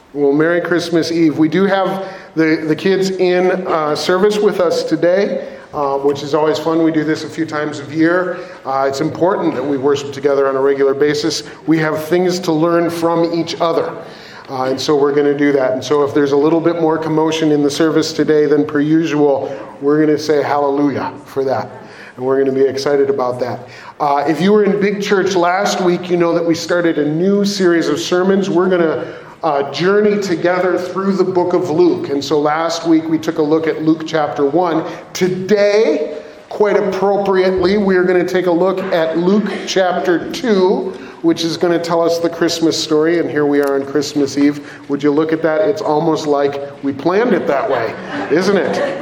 Well, Merry Christmas Eve. We do have the kids in service with us today, which is always fun. We do this a few times a year. It's important that we worship together on a regular basis. We have things to learn from each other. And so we're going to do that. And so if there's a little bit more commotion in the service today than per usual, we're going to say hallelujah for that. And we're going to be excited about that. If you were in Big Church last week, you know that we started a new series of sermons. We're going to journey together through the book of Luke. And so last week we took a look at Luke chapter 1. Today, quite appropriately, we're going to take a look at Luke chapter 2, which is going to tell us the Christmas story. And here we are on Christmas Eve. Would you look at that? It's almost like we planned it that way, isn't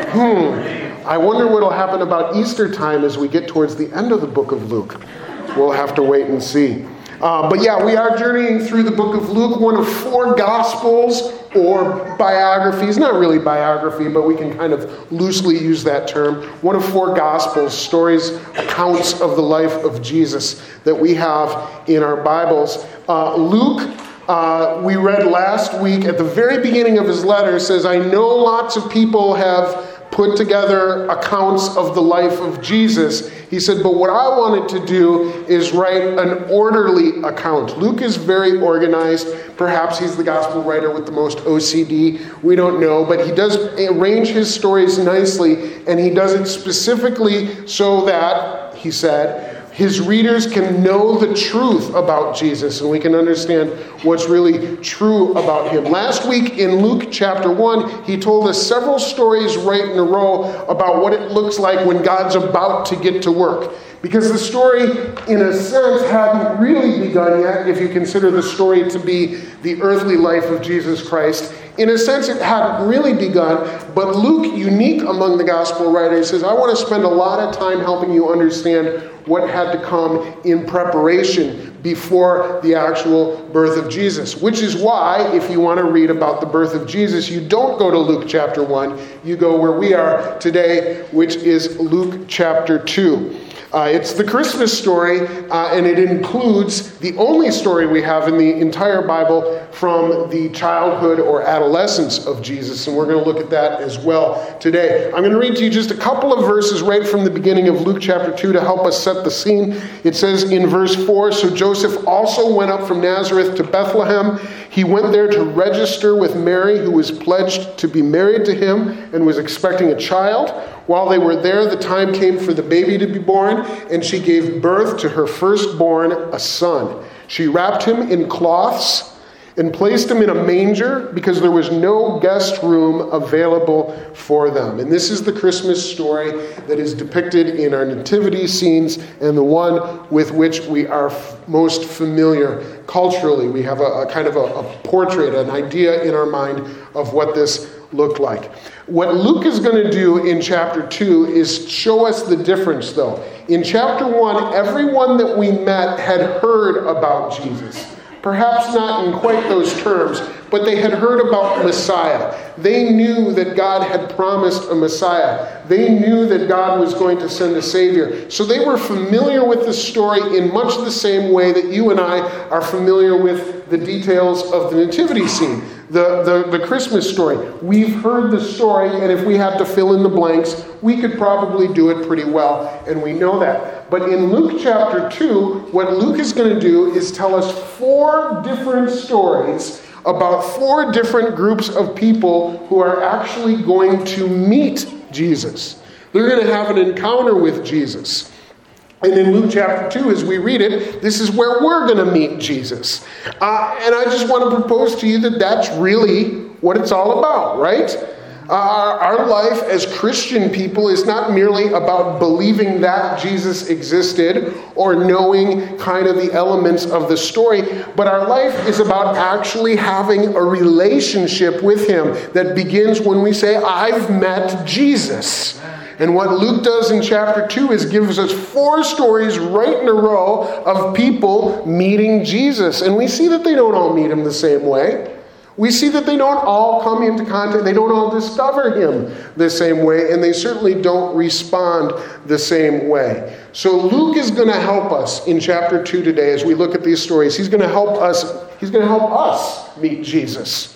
it? I wonder what will happen about Easter time as we get towards the end of the book of Luke. We'll have to wait and see. But yeah, we are journeying through the book of Luke, one of 4 Gospels or biographies. Not really biography, but we can kind of loosely use that term. One of 4 Gospels, stories, accounts of the life of Jesus that we have in our Bibles. Luke, we read last week at the very beginning of his letter, says, I know lots of people have put together accounts of the life of Jesus. He said, but what I wanted to do is write an orderly account. Luke is very organized. Perhaps he's the gospel writer with the most OCD. We don't know, but he does arrange his stories nicely, and he does it specifically so that, he said, his readers can know the truth about Jesus, and we can understand what's really true about him. Last week in Luke chapter 1, he told us several stories right in a row about what it looks like when God's about to get to work. Because the story, in a sense, hadn't really begun yet, if you consider the story to be the earthly life of Jesus Christ. In a sense, it hadn't really begun, but Luke, unique among the gospel writers, says, I want to spend a lot of time helping you understand what had to come in preparation before the actual birth of Jesus. Which is why, if you want to read about the birth of Jesus, you don't go to Luke chapter 1, you go where we are today, which is Luke chapter 2. It's the Christmas story, and it includes the only story we have in the entire Bible from the childhood or adolescence of Jesus, and we're going to look at that as well today. I'm going to read to you just a couple of verses right from the beginning of Luke chapter 2 to help us set the scene. It says in verse 4, So Joseph also went up from Nazareth to Bethlehem. He went there to register with Mary, who was pledged to be married to him and was expecting a child. While they were there, the time came for the baby to be born, and she gave birth to her firstborn, a son. She wrapped him in cloths and placed him in a manger because there was no guest room available for them. And this is the Christmas story that is depicted in our nativity scenes and the one with which we are most familiar culturally. We have a kind of a portrait, an idea in our mind of what this looked like. What Luke is going to do in chapter 2 is show us the difference, though. In chapter 1, everyone that we met had heard about Jesus. Perhaps not in quite those terms, but they had heard about Messiah. They knew that God had promised a Messiah. They knew that God was going to send a Savior. So they were familiar with the story in much the same way that you and I are familiar with the details of the nativity scene, the Christmas story. We've heard the story, and if we had to fill in the blanks, we could probably do it pretty well, and we know that. But in Luke chapter 2, what Luke is going to do is tell us 4 different stories about 4 different groups of people who are actually going to meet Jesus. They're going to have an encounter with Jesus. And in Luke chapter 2, as we read it, this is where we're going to meet Jesus. And I just want to propose to you that that's really what it's all about, right? Our life as Christian people is not merely about believing that Jesus existed or knowing kind of the elements of the story, but our life is about actually having a relationship with him that begins when we say, I've met Jesus. And what Luke does in chapter 2 is gives us 4 stories right in a row of people meeting Jesus. And we see that they don't all meet him the same way. We see that they don't all come into contact, they don't all discover him the same way, and they certainly don't respond the same way. So Luke is going to help us in chapter 2 today as we look at these stories. He's going to help us meet Jesus.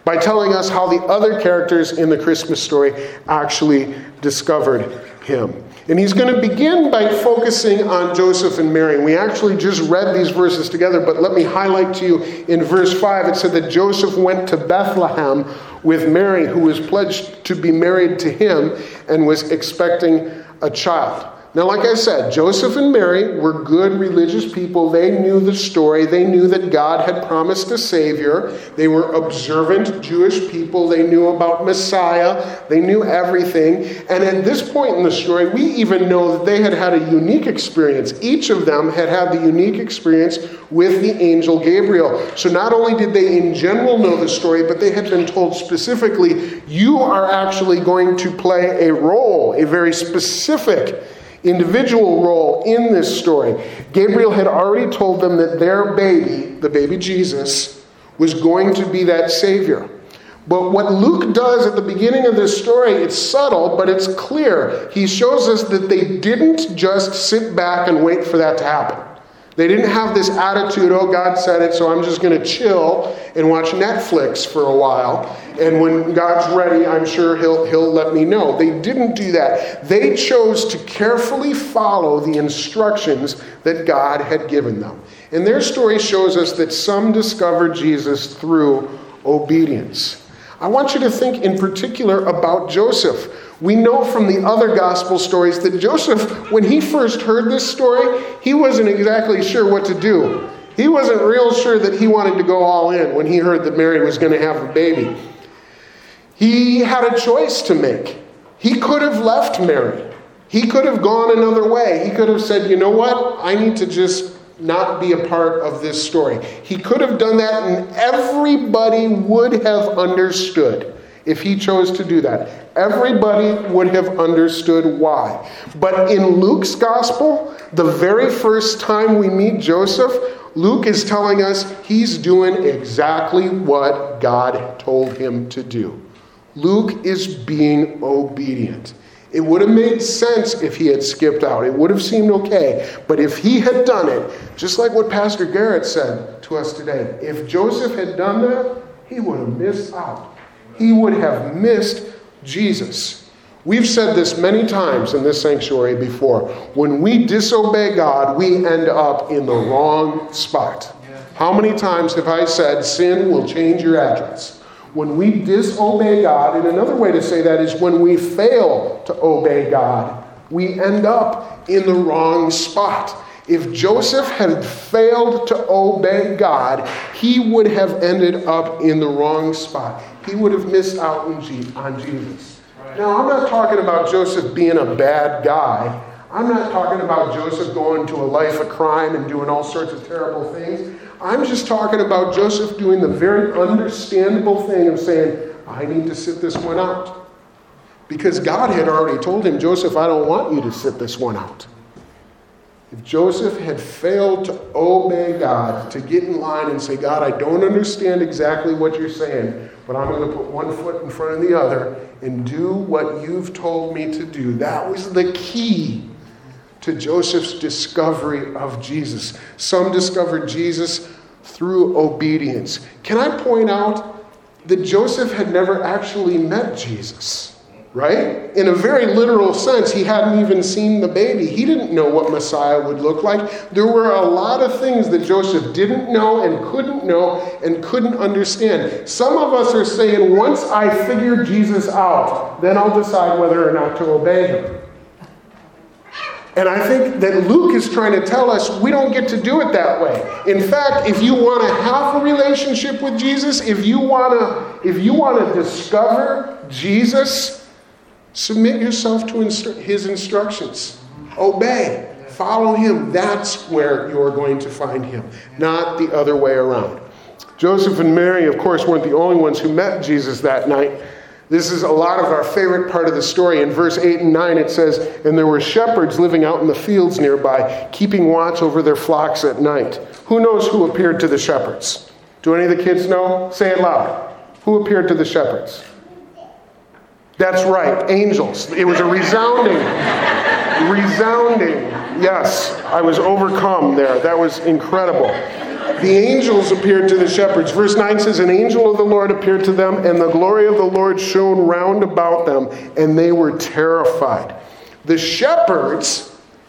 by telling us how the other characters in the Christmas story actually discovered him. And he's going to begin by focusing on Joseph and Mary. And we actually just read these verses together, but let me highlight to you in verse 5, it said that Joseph went to Bethlehem with Mary, who was pledged to be married to him and was expecting a child. Now, like I said, Joseph and Mary were good religious people. They knew the story. They knew that God had promised a Savior. They were observant Jewish people. They knew about Messiah. They knew everything. And at this point in the story, we even know that they had had a unique experience. Each of them had had the unique experience with the angel Gabriel. So not only did they in general know the story, but they had been told specifically, you are actually going to play a role, a very specific individual role in this story. Gabriel had already told them that their baby, the baby Jesus, was going to be that Savior. But what Luke does at the beginning of this story, it's subtle, but it's clear. He shows us that they didn't just sit back and wait for that to happen. They didn't have this attitude, oh, God said it, so I'm just going to chill and watch Netflix for a while. And when God's ready, I'm sure he'll let me know. They didn't do that. They chose to carefully follow the instructions that God had given them. And their story shows us that some discovered Jesus through obedience. I want you to think in particular about Joseph. We know from the other gospel stories that Joseph, when he first heard this story, he wasn't exactly sure what to do. He wasn't real sure that he wanted to go all in when he heard that Mary was going to have a baby. He had a choice to make. He could have left Mary. He could have gone another way. He could have said, you know what? I need to just not be a part of this story. He could have done that, and everybody would have understood if he chose to do that. Everybody would have understood why. But in Luke's gospel, the very first time we meet Joseph, Luke is telling us he's doing exactly what God told him to do. Luke is being obedient. It would have made sense if he had skipped out. It would have seemed okay. But if he had done it, just like what Pastor Garrett said to us today, if Joseph had done that, he would have missed out. He would have missed Jesus. We've said this many times in this sanctuary before. When we disobey God, we end up in the wrong spot. How many times have I said sin will change your address? When we disobey God, and another way to say that is when we fail to obey God, we end up in the wrong spot. If Joseph had failed to obey God, he would have ended up in the wrong spot. He would have missed out on Jesus. Now, I'm not talking about Joseph being a bad guy. I'm not talking about Joseph going to a life of crime and doing all sorts of terrible things. I'm just talking about Joseph doing the very understandable thing of saying, I need to sit this one out. Because God had already told him, Joseph, I don't want you to sit this one out. If Joseph had failed to obey God, to get in line and say, God, I don't understand exactly what you're saying, but I'm going to put one foot in front of the other and do what you've told me to do. That was the key to Joseph's discovery of Jesus. Some discovered Jesus through obedience. Can I point out that Joseph had never actually met Jesus, right? In a very literal sense, he hadn't even seen the baby. He didn't know what Messiah would look like. There were a lot of things that Joseph didn't know and couldn't understand. Some of us are saying, once I figure Jesus out, then I'll decide whether or not to obey him. And I think that Luke is trying to tell us we don't get to do it that way. In fact, if you want to have a relationship with Jesus, if you want to discover Jesus, submit yourself to his instructions. Obey. Follow him. That's where you're going to find him, not the other way around. Joseph and Mary, of course, weren't the only ones who met Jesus that night. This is a lot of our favorite part of the story. In verse 8 and 9 it says, and there were shepherds living out in the fields nearby, keeping watch over their flocks at night. Who knows who appeared to the shepherds? Do any of the kids know? Say it loud. Who appeared to the shepherds? That's right, angels. It was a resounding, yes, I was overcome there. That was incredible. The angels appeared to the shepherds. Verse 9 says, an angel of the Lord appeared to them, and the glory of the Lord shone round about them, and they were terrified. The shepherds,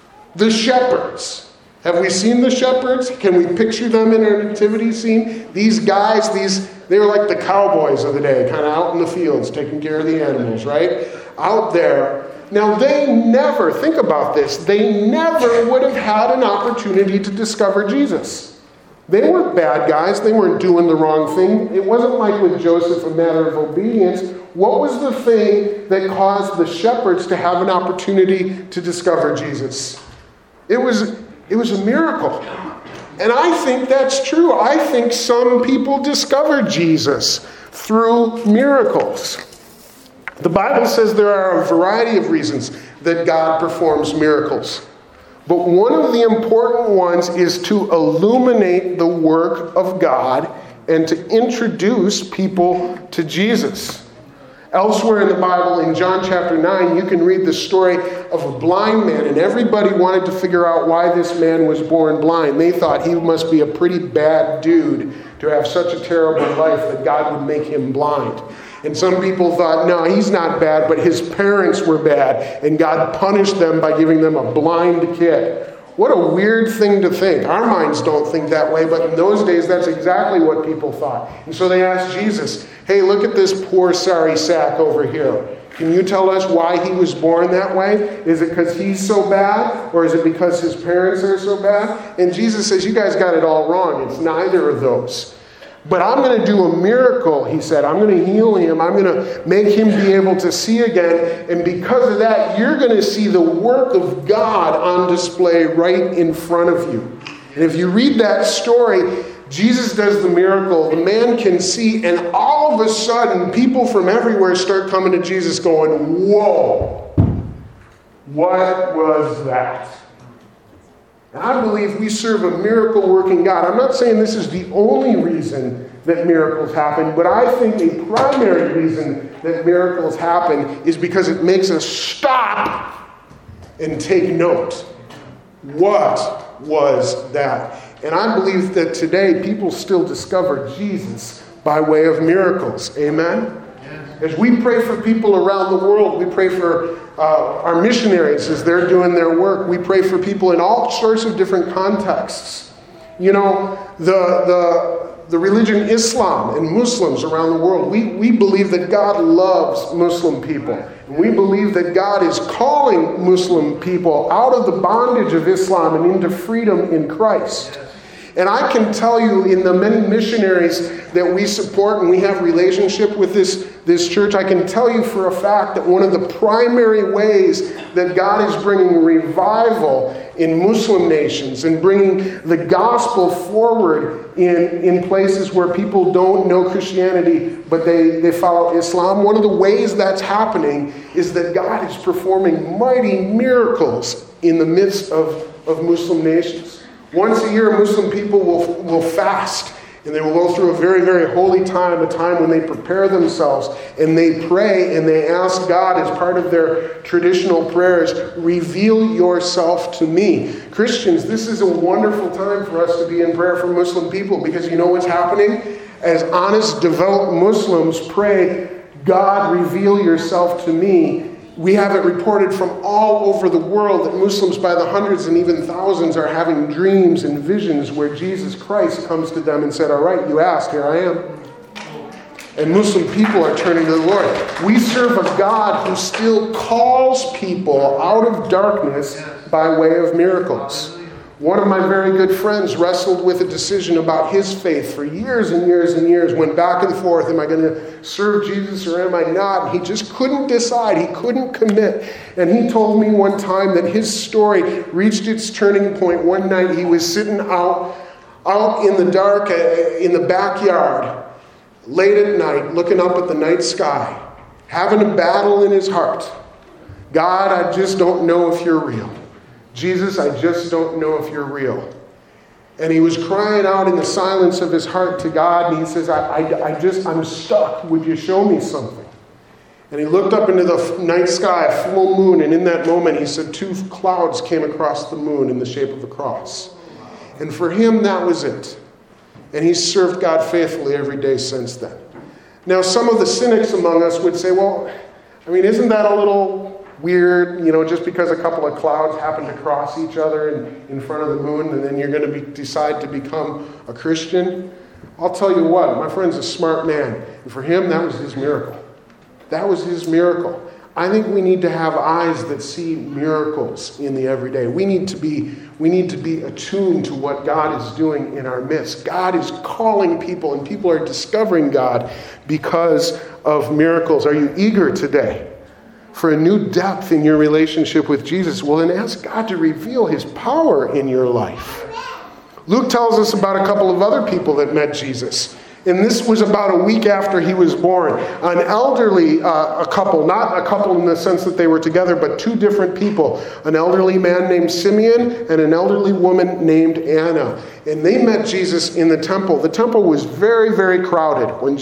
have we seen the shepherds? Can we picture them in our nativity scene? These guys, they were like the cowboys of the day, kind of out in the fields, taking care of the animals, right? Out there. Now, they never, think about this, they never would have had an opportunity to discover Jesus. They weren't bad guys. They weren't doing the wrong thing. It wasn't like with Joseph, a matter of obedience. What was the thing that caused the shepherds to have an opportunity to discover Jesus? It was a miracle. And I think that's true. I think some people discover Jesus through miracles. The Bible says there are a variety of reasons that God performs miracles. But one of the important ones is to illuminate the work of God and to introduce people to Jesus. Elsewhere in the Bible, in John chapter 9, you can read the story of a blind man, and everybody wanted to figure out why this man was born blind. They thought he must be a pretty bad dude to have such a terrible life that God would make him blind. And some people thought, no, he's not bad, but his parents were bad, and God punished them by giving them a blind kid. What a weird thing to think. Our minds don't think that way, but in those days, that's exactly what people thought. And so they asked Jesus, hey, look at this poor sorry sack over here. Can you tell us why he was born that way? Is it because he's so bad, or is it because his parents are so bad? And Jesus says, you guys got it all wrong. It's neither of those. But I'm going to do a miracle, he said. I'm going to heal him. I'm going to make him be able to see again. And because of that, you're going to see the work of God on display right in front of you. And if you read that story, Jesus does the miracle. The man can see, and all of a sudden, people from everywhere start coming to Jesus going, whoa, what was that? And I believe we serve a miracle-working God. I'm not saying this is the only reason that miracles happen, but I think a primary reason that miracles happen is because it makes us stop and take note. What was that? And I believe that today people still discover Jesus by way of miracles. Amen? As we pray for people around the world, we pray for our missionaries as they're doing their work. We pray for people in all sorts of different contexts. You know, the religion Islam and Muslims around the world, we believe that God loves Muslim people. And we believe that God is calling Muslim people out of the bondage of Islam and into freedom in Christ. And I can tell you, in the many missionaries that we support and we have relationship with this church, I can tell you for a fact that one of the primary ways that God is bringing revival in Muslim nations and bringing the gospel forward in places where people don't know Christianity, but they follow Islam, one of the ways that's happening is that God is performing mighty miracles in the midst of Muslim nations. Once a year, Muslim people will fast, and they will go through a very, very holy time, a time when they prepare themselves, and they pray, and they ask God, as part of their traditional prayers, reveal yourself to me. Christians, this is a wonderful time for us to be in prayer for Muslim people, because you know what's happening? As honest, devout Muslims pray, God, reveal yourself to me, we have it reported from all over the world that Muslims by the hundreds and even thousands are having dreams and visions where Jesus Christ comes to them and said, all right, you asked, here I am. And Muslim people are turning to the Lord. We serve a God who still calls people out of darkness by way of miracles. One of my very good friends wrestled with a decision about his faith for years and years and years, went back and forth, am I going to serve Jesus or am I not? And he just couldn't decide, he couldn't commit. And he told me one time that his story reached its turning point. One night he was sitting out in the dark, in the backyard, late at night, looking up at the night sky, having a battle in his heart. God, I just don't know if you're real. Jesus, I just don't know if you're real. And he was crying out in the silence of his heart to God, and he says, I'm stuck. Would you show me something? And he looked up into the night sky, a full moon, and in that moment he said 2 clouds came across the moon in the shape of a cross. And for him, that was it. And he's served God faithfully every day since then. Now, some of the cynics among us would say, well, I mean, isn't that a little weird, just because a couple of clouds happen to cross each other in front of the moon, and then you're going to decide to become a Christian? I'll tell you what, my friend's a smart man. And for him, that was his miracle. That was his miracle. I think we need to have eyes that see miracles in the everyday. We need to be attuned to what God is doing in our midst. God is calling people, and people are discovering God because of miracles. Are you eager today for a new depth in your relationship with Jesus? Well, then ask God to reveal his power in your life. Luke tells us about a couple of other people that met Jesus. And this was about a week after he was born. An elderly couple, not a couple in the sense that they were together, but two different people. An elderly man named Simeon and an elderly woman named Anna. And they met Jesus in the temple. The temple was very, very crowded when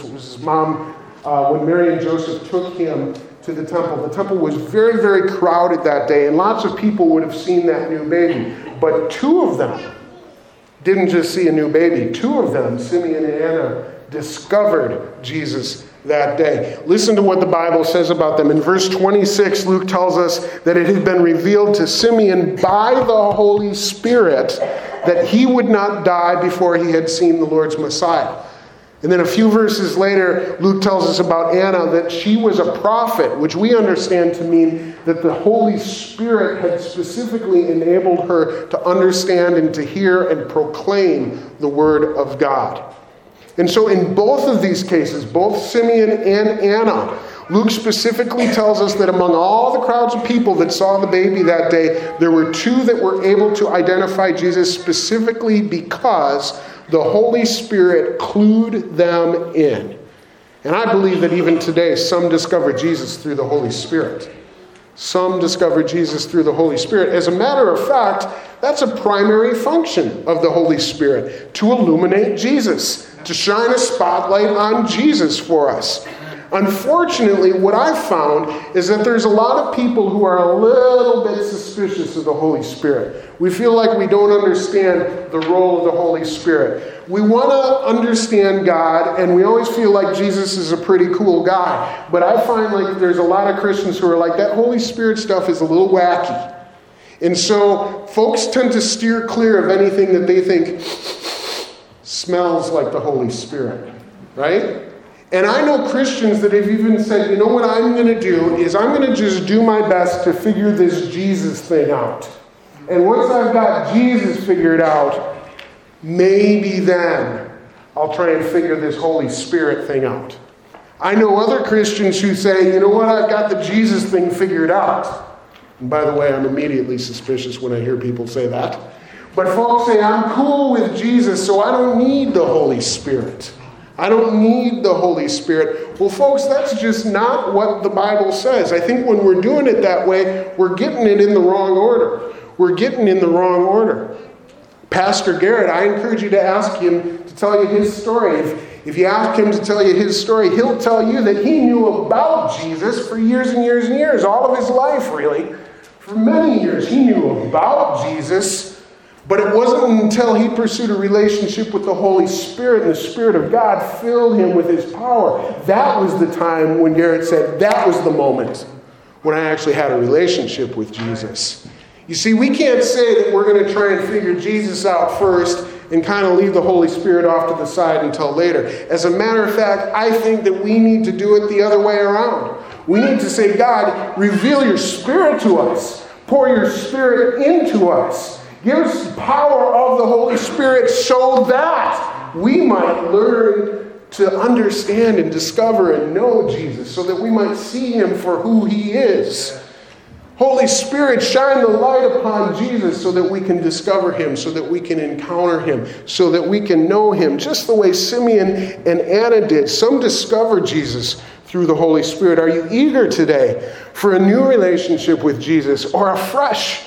when Mary and Joseph took him to the temple. The temple was very, very crowded that day, and lots of people would have seen that new baby. But two of them didn't just see a new baby. Two of them, Simeon and Anna, discovered Jesus that day. Listen to what the Bible says about them. In verse 26, Luke tells us that it had been revealed to Simeon by the Holy Spirit that he would not die before he had seen the Lord's Messiah. And then a few verses later, Luke tells us about Anna that she was a prophet, which we understand to mean that the Holy Spirit had specifically enabled her to understand and to hear and proclaim the Word of God. And so in both of these cases, both Simeon and Anna, Luke specifically tells us that among all the crowds of people that saw the baby that day, there were two that were able to identify Jesus specifically because the Holy Spirit clued them in. And I believe that even today, some discover Jesus through the Holy Spirit. Some discover Jesus through the Holy Spirit. As a matter of fact, that's a primary function of the Holy Spirit, to illuminate Jesus, to shine a spotlight on Jesus for us. Unfortunately, what I've found is that there's a lot of people who are a little bit suspicious of the Holy Spirit. We feel like we don't understand the role of the Holy Spirit. We want to understand God, and we always feel like Jesus is a pretty cool guy. But I find like there's a lot of Christians who are like, that Holy Spirit stuff is a little wacky. And so folks tend to steer clear of anything that they think smells like the Holy Spirit, right? And I know Christians that have even said, you know what I'm going to do is I'm going to just do my best to figure this Jesus thing out. And once I've got Jesus figured out, maybe then I'll try and figure this Holy Spirit thing out. I know other Christians who say, you know what, I've got the Jesus thing figured out. And by the way, I'm immediately suspicious when I hear people say that. But folks say, I'm cool with Jesus, so I don't need the Holy Spirit. I don't need the Holy Spirit. Well, folks, that's just not what the Bible says. I think when we're doing it that way, we're getting it in the wrong order. We're getting in the wrong order. Pastor Garrett, I encourage you to ask him to tell you his story. If you ask him to tell you his story, he'll tell you that he knew about Jesus for years and years and years, all of his life, really. For many years, he knew about Jesus. But it wasn't until he pursued a relationship with the Holy Spirit and the Spirit of God filled him with his power. That was the time when Garrett said, that was the moment when I actually had a relationship with Jesus. You see, we can't say that we're going to try and figure Jesus out first and kind of leave the Holy Spirit off to the side until later. As a matter of fact, I think that we need to do it the other way around. We need to say, God, reveal your Spirit to us. Pour your Spirit into us. Give us the power of the Holy Spirit so that we might learn to understand and discover and know Jesus, so that we might see him for who he is. Holy Spirit, shine the light upon Jesus so that we can discover him, so that we can encounter him, so that we can know him, just the way Simeon and Anna did. Some discover Jesus through the Holy Spirit. Are you eager today for a new relationship with Jesus, or a fresh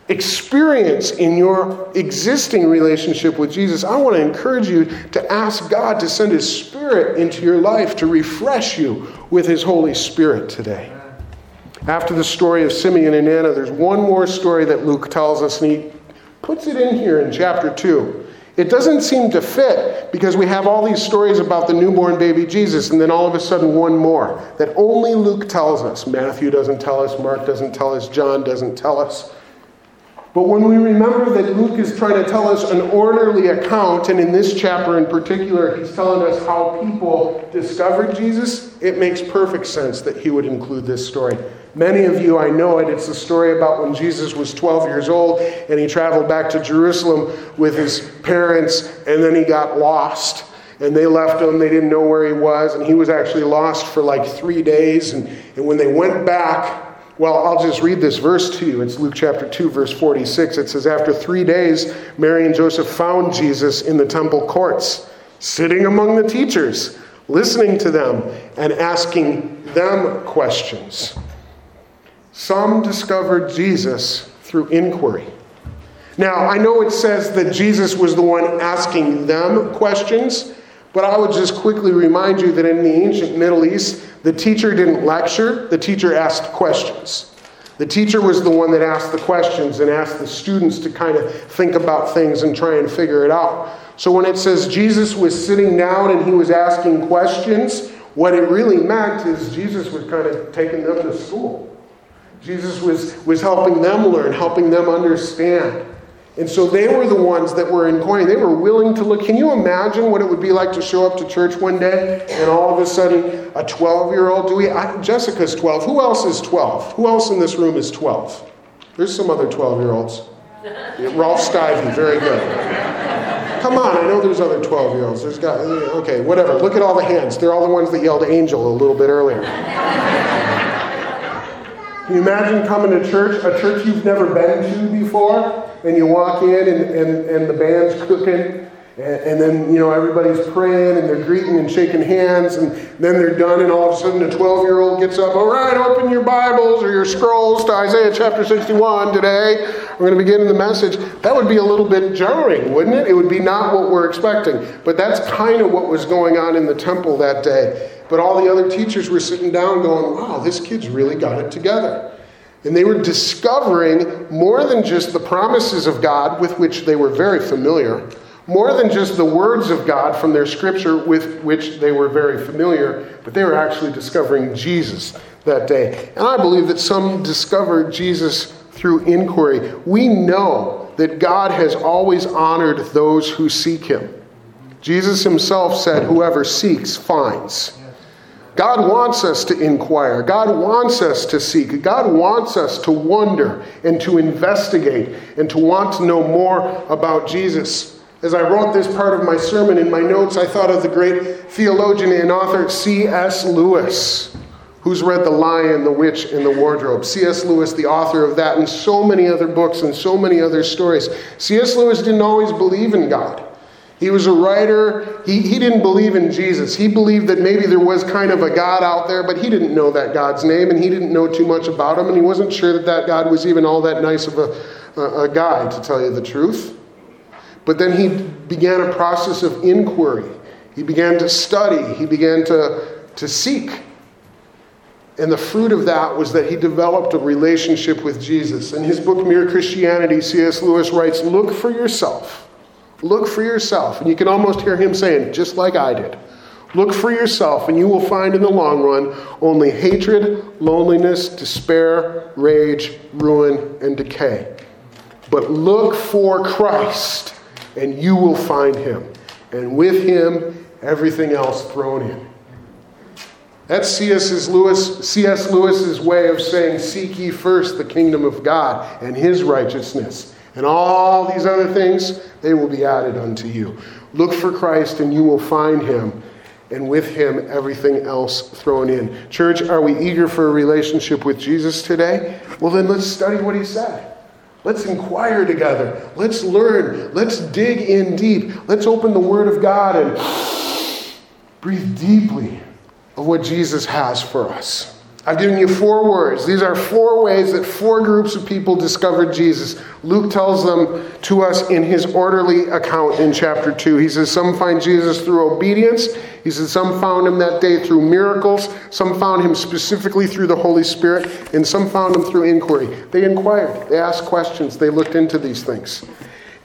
experience in your existing relationship with Jesus? I want to encourage you to ask God to send his Spirit into your life to refresh you with his Holy Spirit today. After the story of Simeon and Anna, there's one more story that Luke tells us, and he puts it in here in chapter 2. It doesn't seem to fit because we have all these stories about the newborn baby Jesus, and then all of a sudden one more that only Luke tells us. Matthew doesn't tell us, Mark doesn't tell us, John doesn't tell us. But when we remember that Luke is trying to tell us an orderly account, and in this chapter in particular, he's telling us how people discovered Jesus, it makes perfect sense that he would include this story. Many of you, I know it. It's the story about when Jesus was 12 years old and he traveled back to Jerusalem with his parents, and then he got lost. And they left him. They didn't know where he was. And he was actually lost for like 3 days. And when they went back, well, I'll just read this verse to you. It's Luke chapter 2, verse 46. It says, after 3 days, Mary and Joseph found Jesus in the temple courts, sitting among the teachers, listening to them and asking them questions. Some discovered Jesus through inquiry. Now, I know it says that Jesus was the one asking them questions, but I would just quickly remind you that in the ancient Middle East, the teacher didn't lecture, the teacher asked questions. The teacher was the one that asked the questions and asked the students to kind of think about things and try and figure it out. So when it says Jesus was sitting down and he was asking questions, what it really meant is Jesus was kind of taking them to school. Jesus was helping them learn, helping them understand. And so they were the ones that were inquiring. They were willing to look. Can you imagine what it would be like to show up to church one day and all of a sudden a 12-year-old, Jessica's 12. Who else is 12? Who else in this room is 12? There's some other 12-year-olds. Ralph Stivey, very good. Come on, I know there's other 12-year-olds. Okay, whatever. Look at all the hands. They're all the ones that yelled angel a little bit earlier. Can you imagine coming to church, a church you've never been to before, and you walk in and the band's cooking, and then, everybody's praying and they're greeting and shaking hands, and then they're done, and all of a sudden a 12-year-old gets up, all right, open your Bibles or your scrolls to Isaiah chapter 61 today. We're going to begin the message. That would be a little bit jarring, wouldn't it? It would be not what we're expecting. But that's kind of what was going on in the temple that day. But all the other teachers were sitting down going, wow, this kid's really got it together. And they were discovering more than just the promises of God with which they were very familiar, more than just the words of God from their scripture with which they were very familiar, but they were actually discovering Jesus that day. And I believe that some discovered Jesus through inquiry. We know that God has always honored those who seek him. Jesus himself said, whoever seeks finds. God wants us to inquire. God wants us to seek. God wants us to wonder and to investigate and to want to know more about Jesus. As I wrote this part of my sermon in my notes, I thought of the great theologian and author C.S. Lewis, who's read The Lion, the Witch, and the Wardrobe. C.S. Lewis, the author of that, and so many other books and so many other stories. C.S. Lewis didn't always believe in God. He was a writer. He didn't believe in Jesus. He believed that maybe there was kind of a God out there, but he didn't know that God's name, and he didn't know too much about him, and he wasn't sure that God was even all that nice of a guy, to tell you the truth. But then he began a process of inquiry. He began to study. He began to seek. And the fruit of that was that he developed a relationship with Jesus. In his book, Mere Christianity, C.S. Lewis writes, look for yourself. Look for yourself. And you can almost hear him saying, just like I did. Look for yourself, and you will find in the long run only hatred, loneliness, despair, rage, ruin, and decay. But look for Christ, and you will find him. And with him, everything else thrown in. That's C.S. Lewis's way of saying, seek ye first the kingdom of God and his righteousness. And all these other things, they will be added unto you. Look for Christ and you will find him. And with him, everything else thrown in. Church, are we eager for a relationship with Jesus today? Well, then let's study what he said. Let's inquire together. Let's learn. Let's dig in deep. Let's open the Word of God and breathe deeply of what Jesus has for us. I've given you 4 words. These are 4 ways that 4 groups of people discovered Jesus. Luke tells them to us in his orderly account in chapter 2. He says some find Jesus through obedience. He says some found him that day through miracles. Some found him specifically through the Holy Spirit. And some found him through inquiry. They inquired. They asked questions. They looked into these things.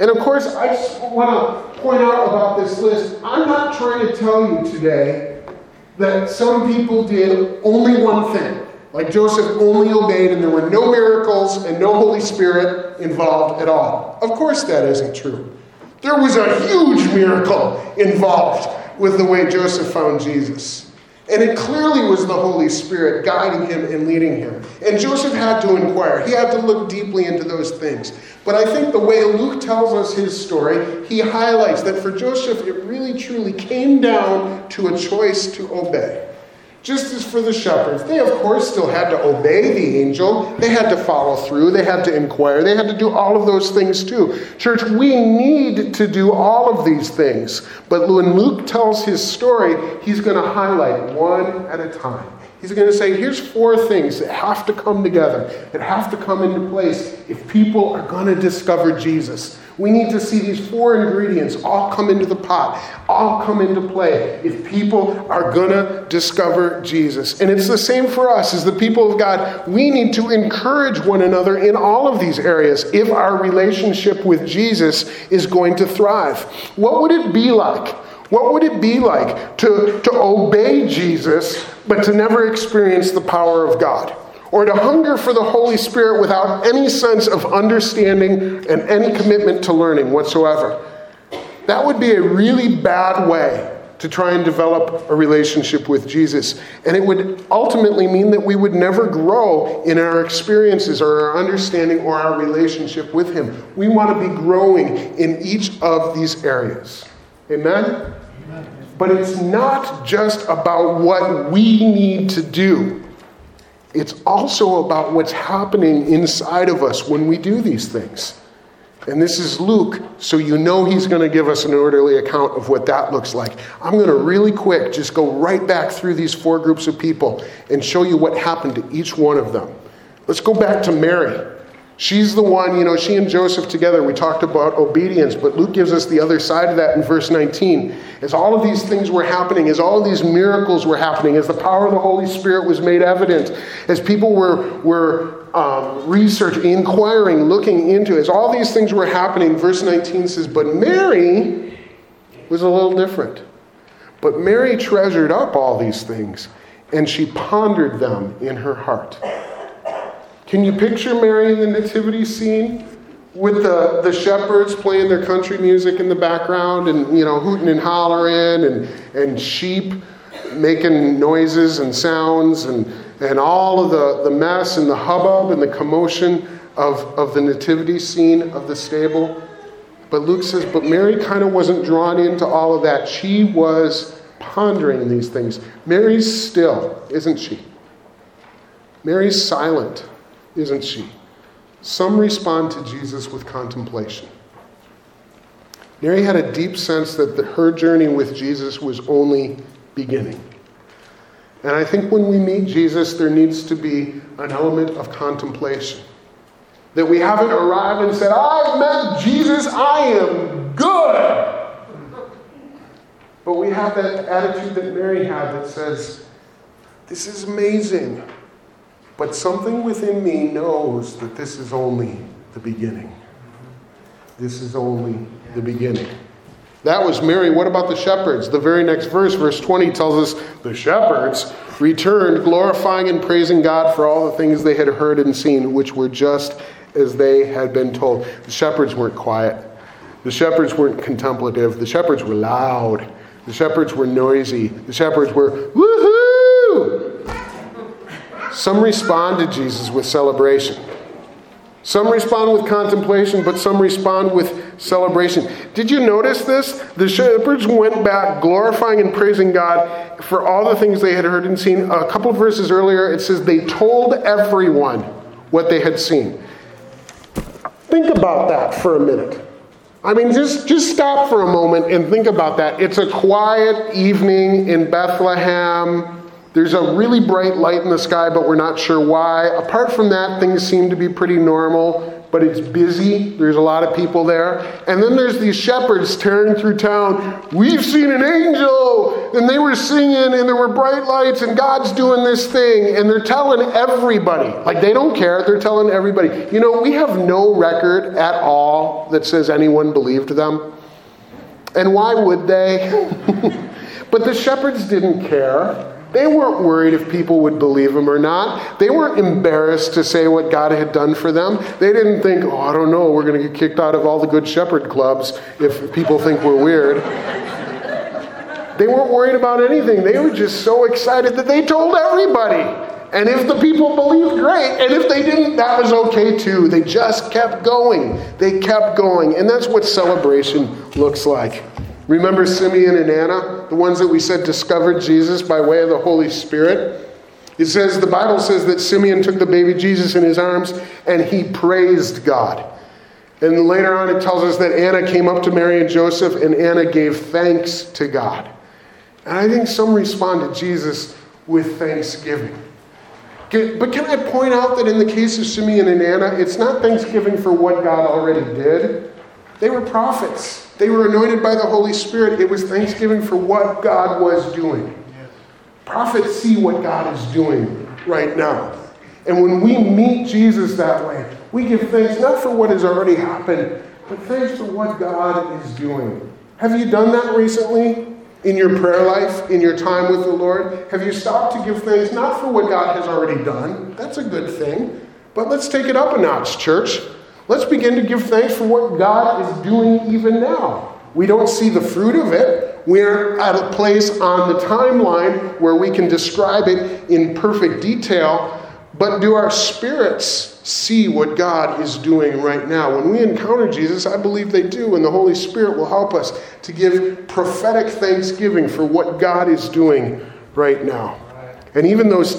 And of course, I just want to point out about this list, I'm not trying to tell you today that some people did only one thing. Like Joseph only obeyed and there were no miracles and no Holy Spirit involved at all. Of course that isn't true. There was a huge miracle involved with the way Joseph found Jesus. And it clearly was the Holy Spirit guiding him and leading him. And Joseph had to inquire. He had to look deeply into those things. But I think the way Luke tells us his story, he highlights that for Joseph, it really truly came down to a choice to obey. Just as for the shepherds, they of course still had to obey the angel. They had to follow through. They had to inquire. They had to do all of those things too. Church, we need to do all of these things. But when Luke tells his story, he's going to highlight one at a time. He's going to say, here's 4 things that have to come together, that have to come into place if people are going to discover Jesus. We need to see these 4 ingredients all come into the pot, all come into play if people are going to discover Jesus. And it's the same for us as the people of God. We need to encourage one another in all of these areas if our relationship with Jesus is going to thrive. What would it be like? What would it be like to obey Jesus but to never experience the power of God? Or to hunger for the Holy Spirit without any sense of understanding and any commitment to learning whatsoever? That would be a really bad way to try and develop a relationship with Jesus. And it would ultimately mean that we would never grow in our experiences or our understanding or our relationship with Him. We want to be growing in each of these areas. Amen? But it's not just about what we need to do. It's also about what's happening inside of us when we do these things. And this is Luke, so you know he's going to give us an orderly account of what that looks like. I'm going to really quick just go right back through these 4 groups of people and show you what happened to each one of them. Let's go back to Mary. She's the one, she and Joseph together, we talked about obedience, but Luke gives us the other side of that in verse 19. As all of these things were happening, as all of these miracles were happening, as the power of the Holy Spirit was made evident, as people were researching, inquiring, looking into, as all these things were happening, verse 19 says, but Mary was a little different. But Mary treasured up all these things, and she pondered them in her heart. Can you picture Mary in the nativity scene with the shepherds playing their country music in the background and, hooting and hollering and sheep making noises and sounds and all of the mess and the hubbub and the commotion of the nativity scene of the stable? But Luke says, but Mary kind of wasn't drawn into all of that. She was pondering these things. Mary's still, isn't she? Mary's silent, isn't she? Some respond to Jesus with contemplation. Mary had a deep sense that her journey with Jesus was only beginning. And I think when we meet Jesus, there needs to be an element of contemplation. That we haven't arrived and said, I've met Jesus, I am good. But we have that attitude that Mary had that says, this is amazing. But something within me knows that this is only the beginning. This is only the beginning. That was Mary. What about the shepherds? The very next verse, verse 20, tells us the shepherds returned, glorifying and praising God for all the things they had heard and seen, which were just as they had been told. The shepherds weren't quiet. The shepherds weren't contemplative. The shepherds were loud. The shepherds were noisy. The shepherds were, woohoo! Some respond to Jesus with celebration. Some respond with contemplation, but some respond with celebration. Did you notice this? The shepherds went back glorifying and praising God for all the things they had heard and seen. A couple of verses earlier, it says they told everyone what they had seen. Think about that for a minute. I mean, just stop for a moment and think about that. It's a quiet evening in Bethlehem. There's a really bright light in the sky, but we're not sure why. Apart from that, things seem to be pretty normal. but it's busy. There's a lot of people there. And then there's these shepherds tearing through town. We've seen an angel! And they were singing, and there were bright lights, and God's doing this thing. And they're telling everybody. Like, they don't care. They're telling everybody. You know, we have no record at all that says anyone believed them. And why would they? But the shepherds didn't care. They weren't worried if people would believe them or not. They weren't embarrassed to say what God had done for them. They didn't think, oh, I don't know, we're going to get kicked out of all the Good Shepherd clubs if people think we're weird. They weren't worried about anything. They were just so excited that they told everybody. And if the people believed, great. And if they didn't, that was okay too. They just kept going. They kept going. And that's what celebration looks like. Remember Simeon and Anna, the ones that we said discovered Jesus by way of the Holy Spirit? It says, the Bible says that Simeon took the baby Jesus in his arms and he praised God. And later on it tells us that Anna came up to Mary and Joseph and Anna gave thanks to God. And I think some respond to Jesus with thanksgiving. But can I point out that in the case of Simeon and Anna, it's not thanksgiving for what God already did. They were prophets. They were anointed by the Holy Spirit. It was thanksgiving for what God was doing. Prophets see what God is doing right now. And when we meet Jesus that way, we give thanks not for what has already happened, but thanks for what God is doing. Have you done that recently in your prayer life, in your time with the Lord? Have you stopped to give thanks not for what God has already done? That's a good thing. But let's take it up a notch, church. Let's begin to give thanks for what God is doing even now. We don't see the fruit of it. We're at a place on the timeline where we can describe it in perfect detail. But do our spirits see what God is doing right now? When we encounter Jesus, I believe they do, and the Holy Spirit will help us to give prophetic thanksgiving for what God is doing right now. And even those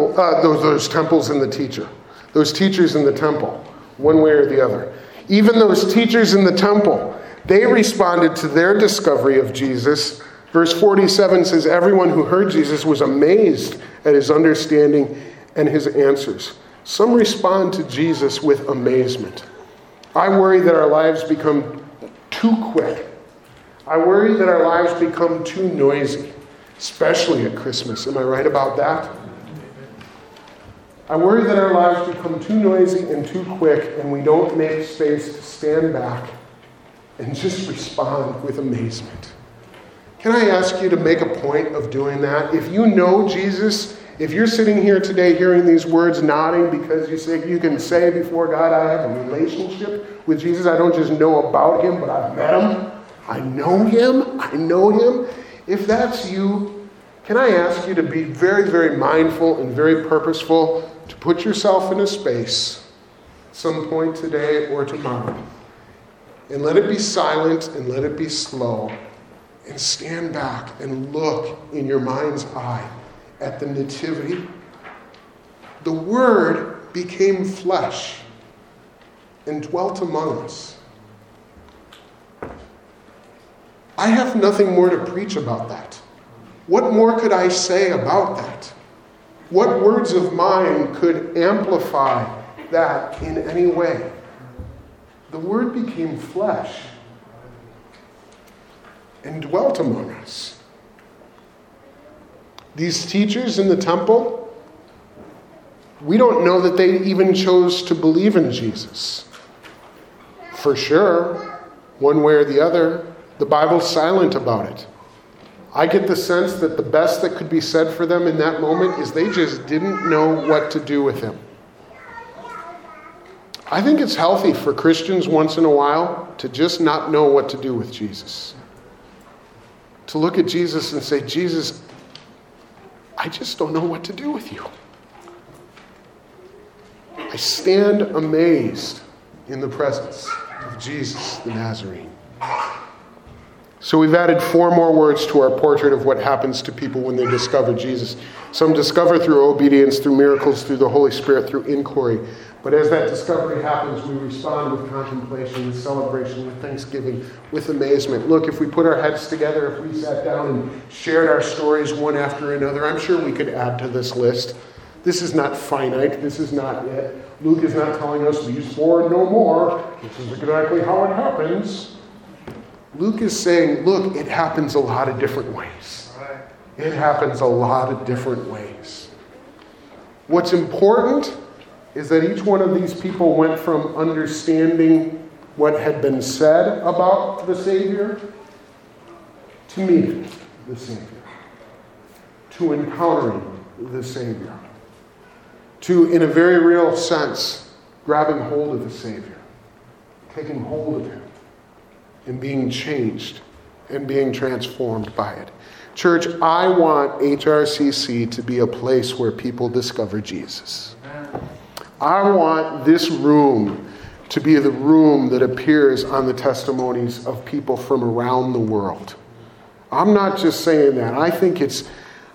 temples in the teacher, those teachers in the temple, one way or the other. Even those teachers in the temple, they responded to their discovery of Jesus. Verse 47 says, everyone who heard Jesus was amazed at his understanding and his answers. Some respond to Jesus with amazement. I worry that our lives become too quick. I worry that our lives become too noisy, especially at Christmas. Am I right about that? I worry that our lives become too noisy and too quick, and we don't make space to stand back and just respond with amazement. Can I ask you to make a point of doing that? If you know Jesus, if you're sitting here today hearing these words, nodding because you can say before God, I have a relationship with Jesus. I don't just know about him, but I've met him. I know him. If that's you, can I ask you to be very, very mindful and very purposeful to put yourself in a space some point today or tomorrow, and let it be silent and let it be slow, and stand back and look in your mind's eye at the nativity. The Word became flesh and dwelt among us. I have nothing more to preach about that. What more could I say about that? What words of mine could amplify that in any way? The Word became flesh and dwelt among us. These teachers in the temple, we don't know that they even chose to believe in Jesus. For sure, one way or the other, the Bible's silent about it. I get the sense that the best that could be said for them in that moment is they just didn't know what to do with him. I think it's healthy for Christians once in a while to just not know what to do with Jesus. To look at Jesus and say, Jesus, I just don't know what to do with you. I stand amazed in the presence of Jesus the Nazarene. So we've added 4 more words to our portrait of what happens to people when they discover Jesus. Some discover through obedience, through miracles, through the Holy Spirit, through inquiry. But as that discovery happens, we respond with contemplation, with celebration, with thanksgiving, with amazement. Look, if we put our heads together, if we sat down and shared our stories one after another, I'm sure we could add to this list. This is not finite. This is not it. Luke is not telling us these four and no more. This is exactly how it happens. Luke is saying, look, it happens a lot of different ways. It happens a lot of different ways. What's important is that each one of these people went from understanding what had been said about the Savior to meeting the Savior, to encountering the Savior, to, in a very real sense, grabbing hold of the Savior, taking hold of him, and being changed and being transformed by it. Church, I want HRCC to be a place where people discover Jesus. I want this room to be the room that appears on the testimonies of people from around the world. I'm not just saying that. I think it's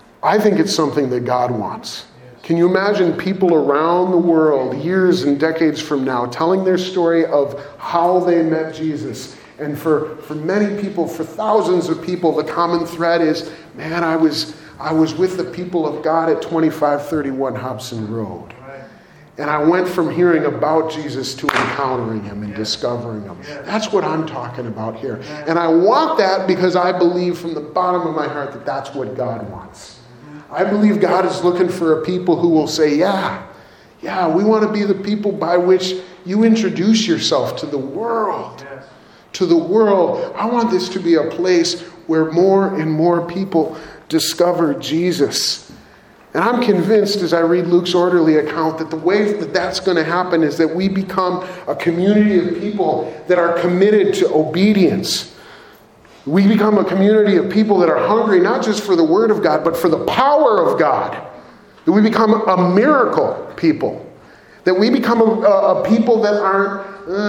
something that God wants. Can you imagine people around the world, years and decades from now, telling their story of how they met Jesus? And for many people, for thousands of people, the common thread is, man, I was with the people of God at 2531 Hobson Road. And I went from hearing about Jesus to encountering him and discovering him. That's what I'm talking about here. And I want that because I believe from the bottom of my heart that that's what God wants. I believe God is looking for a people who will say, yeah, we want to be the people by which you introduce yourself to the world. To the world. I want this to be a place where more and more people discover Jesus. And I'm convinced as I read Luke's orderly account that the way that that's going to happen is that we become a community of people that are committed to obedience. We become a community of people that are hungry not just for the Word of God, but for the power of God. That we become a miracle people. That we become a people that aren't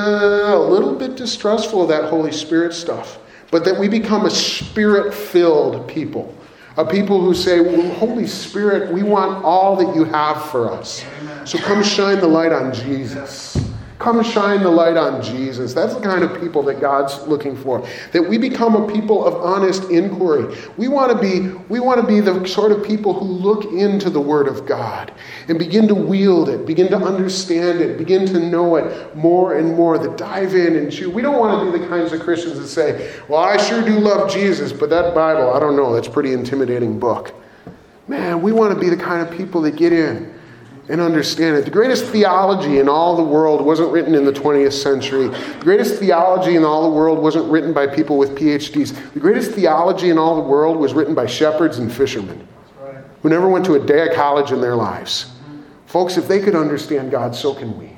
a little bit distrustful of that Holy Spirit stuff. But that we become a Spirit-filled people. A people who say, well, Holy Spirit, we want all that you have for us. Amen. So come shine the light on Jesus. Come shine the light on Jesus. That's the kind of people that God's looking for. That we become a people of honest inquiry. We want to be the sort of people who look into the Word of God and begin to wield it, begin to understand it, begin to know it more and more, that dive in and chew. We don't want to be the kinds of Christians that say, well, I sure do love Jesus, but that Bible, I don't know, that's a pretty intimidating book. Man, we want to be the kind of people that get in and understand it. The greatest theology in all the world wasn't written in the 20th century. The greatest theology in all the world wasn't written by people with PhDs. The greatest theology in all the world was written by shepherds and fishermen who never went to a day of college in their lives. Folks, if they could understand God, so can we.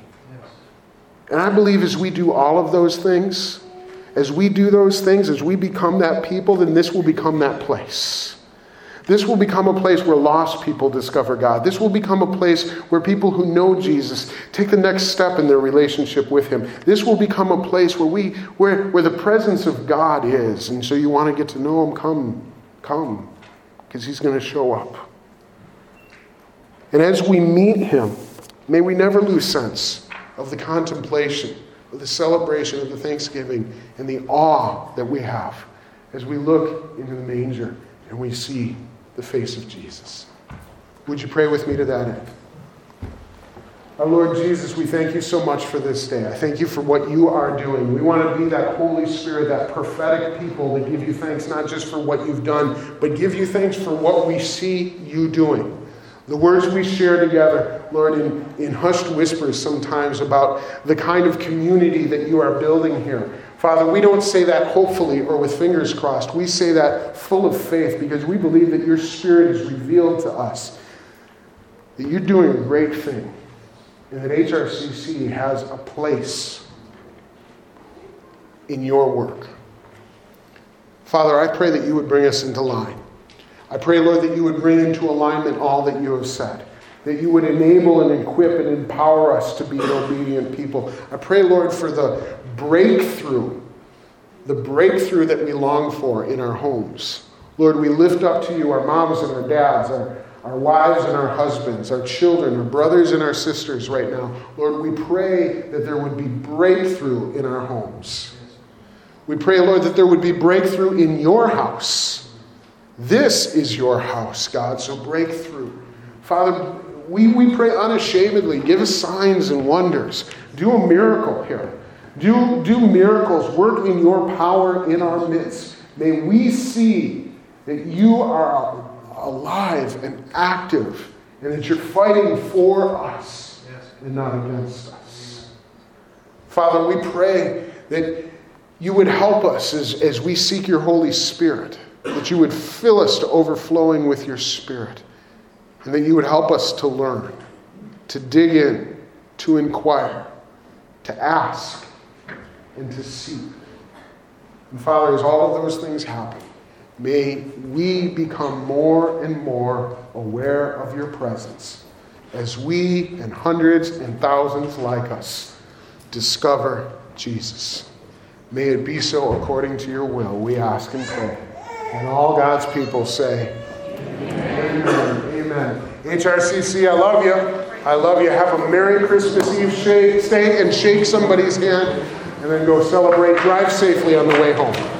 And I believe as we do all of those things, as we become that people, then this will become that place. This will become a place where lost people discover God. This will become a place where people who know Jesus take the next step in their relationship with him. This will become a place where the presence of God is. And so you want to get to know him, come, because he's going to show up. And as we meet him, may we never lose sense of the contemplation, of the celebration, of the thanksgiving, and the awe that we have as we look into the manger and we see the face of Jesus. Would you pray with me to that end? Our Lord Jesus, we thank you so much for this day. I thank you for what you are doing. We want to be that Holy Spirit, that prophetic people that give you thanks not just for what you've done, but give you thanks for what we see you doing. The words we share together, Lord, in hushed whispers sometimes about the kind of community that you are building here. Father, we don't say that hopefully or with fingers crossed. We say that full of faith because we believe that your Spirit is revealed to us, that you're doing a great thing, and that HRCC has a place in your work. Father, I pray that you would bring us into line. I pray, Lord, that you would bring into alignment all that you have said, that you would enable and equip and empower us to be an obedient people. I pray, Lord, for the breakthrough that we long for in our homes. Lord, we lift up to you our moms and our dads, our wives and our husbands, our children, our brothers and our sisters right now. Lord, we pray that there would be breakthrough in our homes. We pray, Lord, that there would be breakthrough in your house. This is your house, God, so break through. Father, we pray unashamedly, give us signs and wonders. Do a miracle here. Do miracles. Work in your power in our midst. May we see that you are alive and active and that you're fighting for us and not against us. Father, we pray that you would help us as we seek your Holy Spirit, that you would fill us to overflowing with your Spirit, and that you would help us to learn, to dig in, to inquire, to ask, and to seek. And Father, as all of those things happen, may we become more and more aware of your presence as we and hundreds and thousands like us discover Jesus. May it be so according to your will, we ask and pray. And all God's people say, Amen. Amen. HRCC, I love you. I love you. Have a Merry Christmas Eve. Stay and shake somebody's hand, and then go celebrate. Drive safely on the way home.